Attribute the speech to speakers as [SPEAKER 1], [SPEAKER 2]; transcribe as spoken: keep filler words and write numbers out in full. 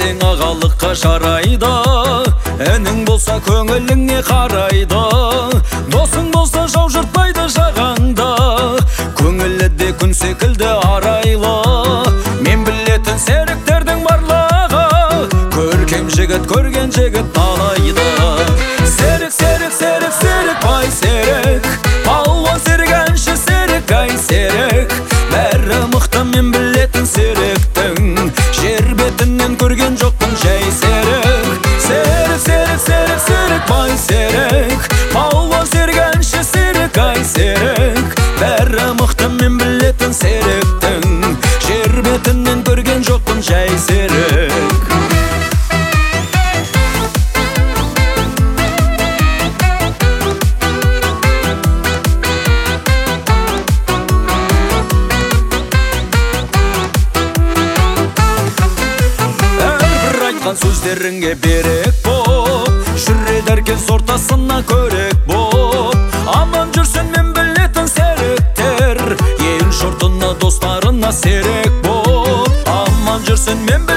[SPEAKER 1] берсең ағалыққа жарайды, әнің болса көңіліңе қарайды. Досың болса жау жыртпайды жағаңда, көңілі де күн секілді арайлы. Мен білетін серіктердің барлығы, көркем жігіт көрген жігіт талайды. Серік, серік, серік, серік, бай серік, палуан серік, әнші серік, ай серік. Бәрі мықты мен білетін серіктің, жер бетінен көрген жоқпын жай серік. Серік, серік, серік, серік, бай серік, палуан серік, әнші серік, ай серік. Бәрі мықты мен білетін серіктің, жер бетінен көрген жоқпын жай серік. Сөздеріңе берек боп, жүреді әркез ортасына көрек боп. Аман жүрсін мен білетін серіктер, ең жұртына достарына серек боп. Аман жүрсін мен білетін